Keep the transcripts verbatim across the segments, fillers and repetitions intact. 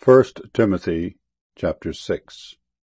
First Timothy chapter six.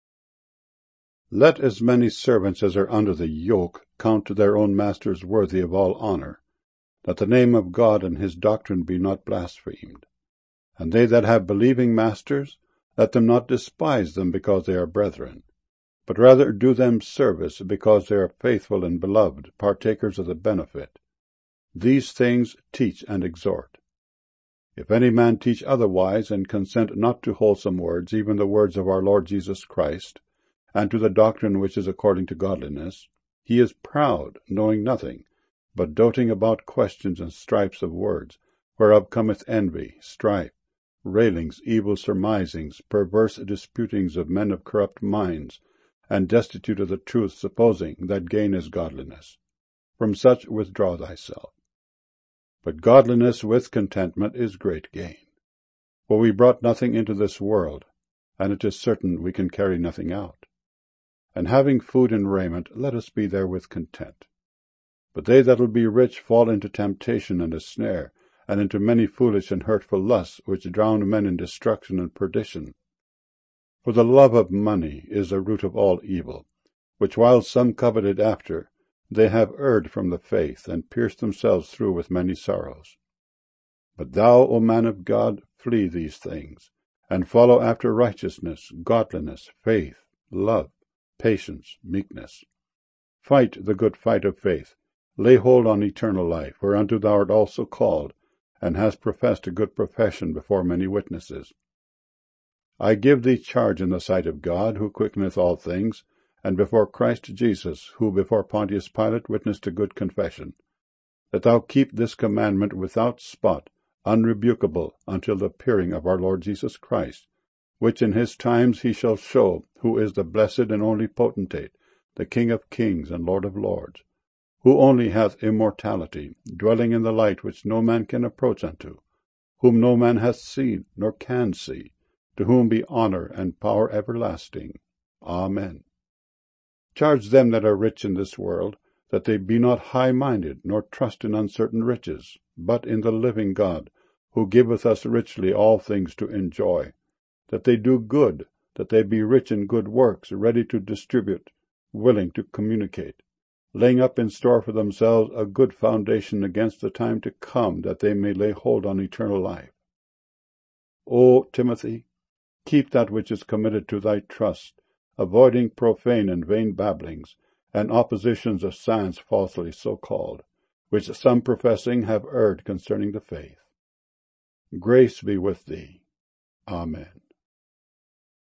Let as many servants as are under the yoke count their own masters worthy of all honor, that the name of God and his doctrine be not blasphemed. And they that have believing masters, let them not despise them because they are brethren, but rather do them service because they are faithful and beloved, partakers of the benefit. These things teach and exhort. If any man teach otherwise, and consent not to wholesome words, even the words of our Lord Jesus Christ, and to the doctrine which is according to godliness, he is proud, knowing nothing, but doting about questions and strifes of words, whereof cometh envy, strife, railings, evil surmisings, perverse disputings of men of corrupt minds, and destitute of the truth, supposing that gain is godliness. From such withdraw thyself. But godliness with contentment is great gain. For we brought nothing into this world, and it is certain we can carry nothing out. And having food and raiment, let us be therewith content. But they that will be rich fall into temptation and a snare, and into many foolish and hurtful lusts, which drown men in destruction and perdition. For the love of money is the root of all evil, which while some coveted after, they have erred from the faith, and pierced themselves through with many sorrows. But thou, O man of God, flee these things, and follow after righteousness, godliness, faith, love, patience, meekness. Fight the good fight of faith, lay hold on eternal life, whereunto thou art also called, and hast professed a good profession before many witnesses. I give thee charge in the sight of God, who quickeneth all things, and before Christ Jesus, who before Pontius Pilate witnessed a good confession, that thou keep this commandment without spot, unrebukable, until the appearing of our Lord Jesus Christ, which in his times he shall show, who is the blessed and only potentate, the King of kings and Lord of lords, who only hath immortality, dwelling in the light which no man can approach unto, whom no man hath seen nor can see, to whom be honor and power everlasting. Amen. Charge them that are rich in this world, that they be not high-minded, nor trust in uncertain riches, but in the living God, who giveth us richly all things to enjoy, that they do good, that they be rich in good works, ready to distribute, willing to communicate, laying up in store for themselves a good foundation against the time to come, that they may lay hold on eternal life. O Timothy, keep that which is committed to thy trust, avoiding profane and vain babblings, and oppositions of science falsely so called, which some professing have erred concerning the faith. Grace be with thee. Amen.